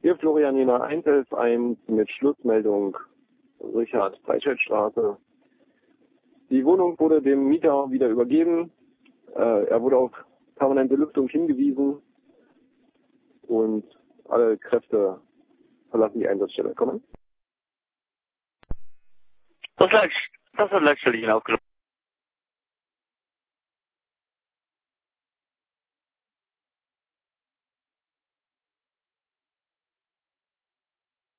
Hier Florianina 111 mit Schlussmeldung Richard-Breitscheid-Straße. Die Wohnung wurde dem Mieter wieder übergeben. Er wurde auf permanente Lüftung hingewiesen und alle Kräfte verlassen die Einsatzstelle. Kommen. Das hat letztlich aufgenommen.